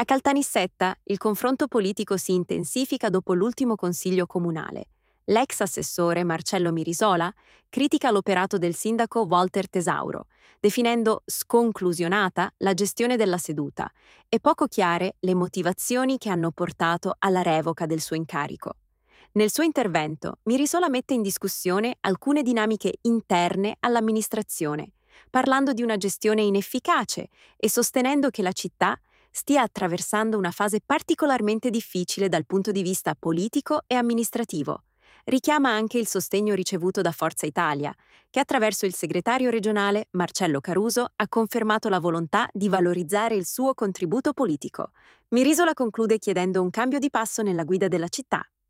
A Caltanissetta il confronto politico si intensifica dopo l'ultimo consiglio comunale. L'ex assessore Marcello Mirisola critica l'operato del sindaco Walter Tesauro, definendo sconclusionata la gestione della seduta e poco chiare le motivazioni che hanno portato alla revoca del suo incarico. Nel suo intervento, Mirisola mette in discussione alcune dinamiche interne all'amministrazione, parlando di una gestione inefficace e sostenendo che la città stia attraversando una fase particolarmente difficile dal punto di vista politico e amministrativo. Richiama anche il sostegno ricevuto da Forza Italia, che attraverso il segretario regionale Marcello Caruso ha confermato la volontà di valorizzare il suo contributo politico. Mirisola conclude chiedendo un cambio di passo nella guida della città.